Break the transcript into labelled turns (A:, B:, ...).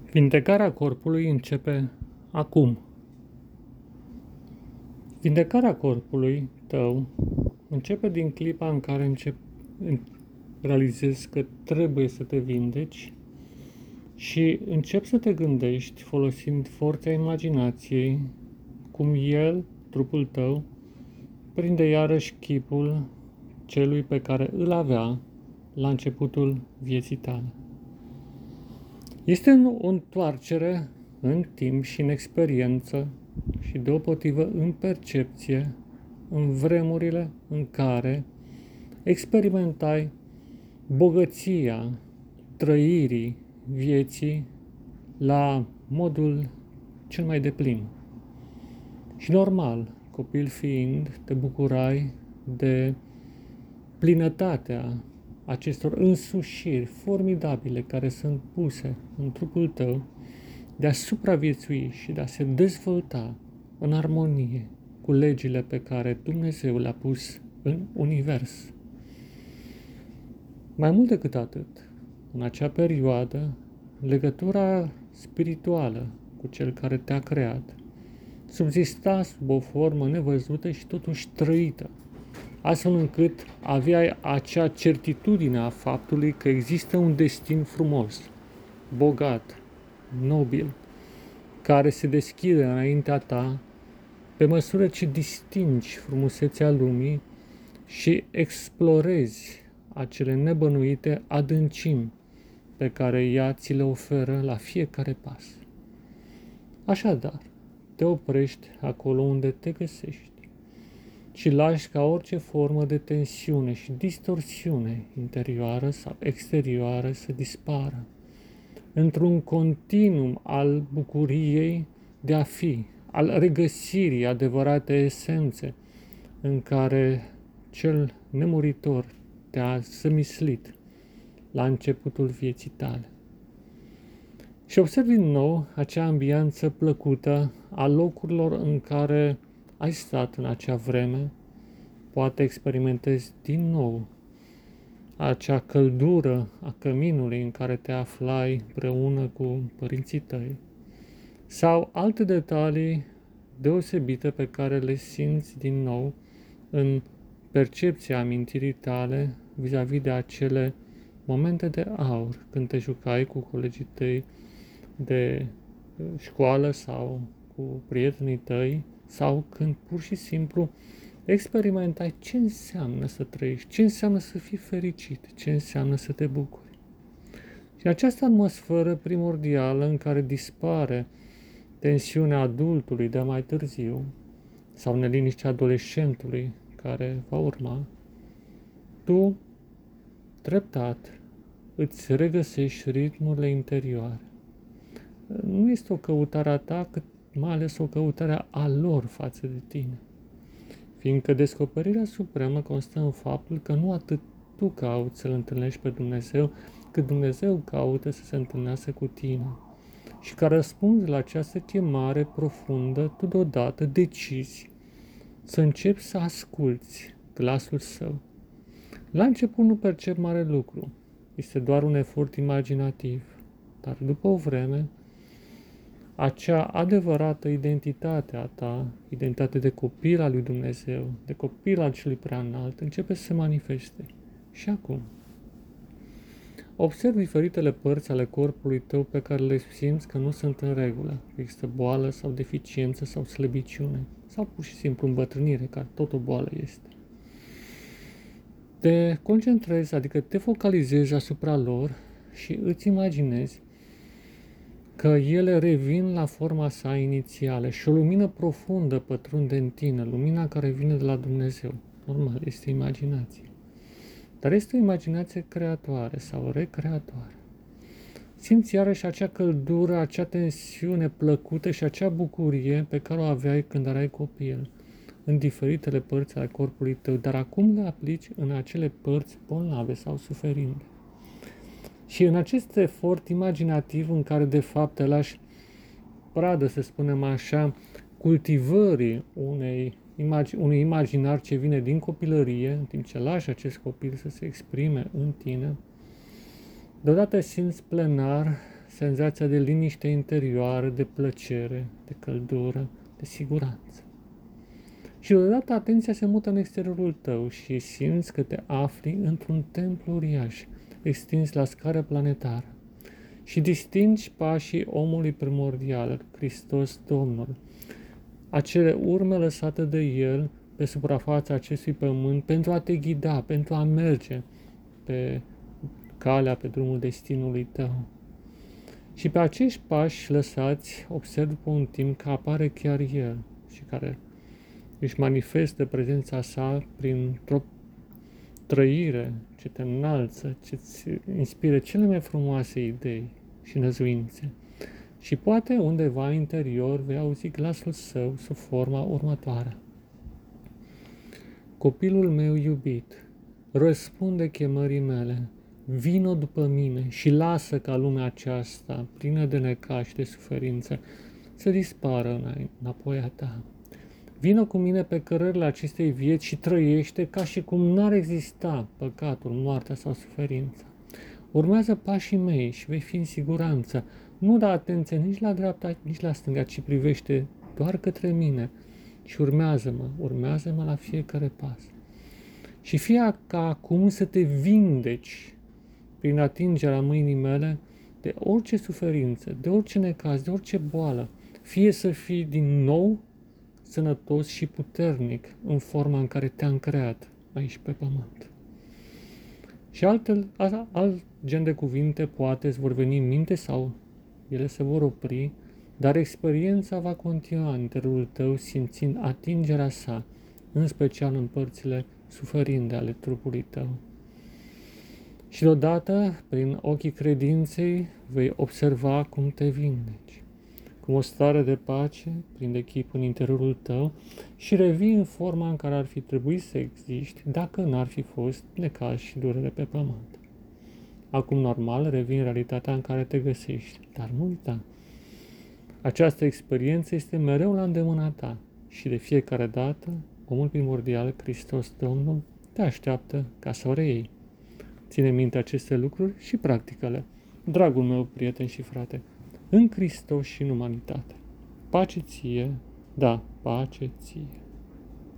A: Vindecarea corpului începe acum. Vindecarea corpului tău începe din clipa în care realizezi că trebuie să te vindeci și începi să te gândești folosind forța imaginației cum el, trupul tău, prinde iarăși chipul celui pe care îl avea la începutul vieții tale. Este o întoarcere în timp și în experiență și deopotrivă în percepție în vremurile în care experimentai bogăția trăirii vieții la modul cel mai deplin. Și normal, copil fiind, te bucurai de plinătatea acestor însușiri formidabile care sunt puse în trupul tău de a supraviețui și de a se dezvolta în armonie cu legile pe care Dumnezeu le-a pus în univers. Mai mult decât atât, în acea perioadă, legătura spirituală cu Cel care te-a creat subzista sub o formă nevăzută și totuși trăită, astfel încât aveai acea certitudine a faptului că există un destin frumos, bogat, nobil, care se deschide înaintea ta pe măsură ce distingi frumusețea lumii și explorezi acele nebănuite adâncimi pe care ea ți le oferă la fiecare pas. Așadar, te oprești acolo unde te găsești și lași ca orice formă de tensiune și distorsiune interioară sau exterioară să dispară într-un continuum al bucuriei de a fi, al regăsirii adevăratei esențe în care cel nemuritor te-a zămislit la începutul vieții tale. Și observi din nou acea ambianță plăcută a locurilor în care ai stat în acea vreme, poate experimentezi din nou acea căldură a căminului în care te aflai împreună cu părinții tăi sau alte detalii deosebite pe care le simți din nou în percepția amintirii tale vis-a-vis de acele momente de aur când te jucai cu colegii tăi de școală sau cu prietenii tăi sau când pur și simplu experimentai ce înseamnă să trăiești, ce înseamnă să fii fericit, ce înseamnă să te bucuri. Și această atmosferă primordială în care dispare tensiunea adultului de mai târziu sau neliniștea adolescentului care va urma, tu, treptat, îți regăsești ritmurile interioare. Nu este o căutare a ta, cât mai ales o căutare a lor față de tine. Fiindcă descoperirea supremă constă în faptul că nu atât tu cauți să-L întâlnești pe Dumnezeu, cât Dumnezeu caută să se întâlnească cu tine. Și ca răspuns la această chemare profundă, tu deodată decizi să începi să asculți glasul Său. La început nu percepi mare lucru, este doar un efort imaginativ, dar după o vreme, acea adevărată identitate a ta, identitate de copil al lui Dumnezeu, de copil al celui preanalt, începe să se manifeste. Și acum, observi diferitele părți ale corpului tău pe care le simți că nu sunt în regulă. Există boală sau deficiență sau slăbiciune sau pur și simplu îmbătrânire, care tot o boală este. Te concentrezi, adică te focalizezi asupra lor și îți imaginezi că ele revin la forma sa inițială și o lumină profundă pătrunde în tine, lumina care vine de la Dumnezeu. Normal, este imaginație. Dar este o imaginație creatoare sau recreatoare. Simți iarăși acea căldură, acea tensiune plăcută și acea bucurie pe care o aveai când erai copil în diferitele părți ale corpului tău, dar acum le aplici în acele părți bolnave sau suferinde. Și în acest efort imaginativ în care de fapt te lași pradă, să spunem așa, cultivării unui imaginar ce vine din copilărie, în timp ce lași acest copil să se exprime în tine, deodată simți plenar senzația de liniște interioară, de plăcere, de căldură, de siguranță. Și deodată atenția se mută în exteriorul tău și simți că te afli într-un templu uriaș, extins la scară planetară. Și distingi pașii omului primordial, Hristos Domnul, acele urme lăsate de El pe suprafața acestui pământ pentru a te ghida, pentru a merge pe calea, pe drumul destinului tău. Și pe acești pași lăsați, observ după un timp că apare chiar El și care își manifestă prezența sa printr-o trăire ce te înalță, ce îți inspiră cele mai frumoase idei și năzuințe. Și poate undeva interior vei auzi glasul său sub forma următoare. Copilul meu iubit, răspunde chemării mele, vino după mine și lasă ca lumea aceasta, plină de necaz și de suferință, să dispară înapoi a ta. Vino cu mine pe cărările acestei vieți și trăiește ca și cum n-ar exista păcatul, moartea sau suferința. Urmează pașii mei și vei fi în siguranță. Nu da atenție nici la dreapta, nici la stânga, ci privește doar către mine și urmează-mă la fiecare pas. Și fie ca acum să te vindeci prin atingerea mâinii mele de orice suferință, de orice necaz, de orice boală, fie să fii din nou sănătos și puternic în forma în care te-am creat aici pe pământ. Și alt gen de cuvinte poate îți vor veni în minte sau ele se vor opri, dar experiența va continua în interiorul tău simțind atingerea sa, în special în părțile suferinde ale trupului tău. Și deodată, prin ochii credinței, vei observa cum te vindeci, cum o stare de pace prinde chip în interiorul tău și revii în forma în care ar fi trebuit să existi dacă n-ar fi fost necaz și durere pe pământ. Acum, normal, revii în realitatea în care te găsești, dar nu uita. Această experiență este mereu la îndemâna ta și de fiecare dată, omul primordial, Hristos Domnul, te așteaptă ca să o reiei. Ține minte aceste lucruri și practică-le, dragul meu prieten și frate, în Hristos și în umanitate. Pace ție, da, pace ție.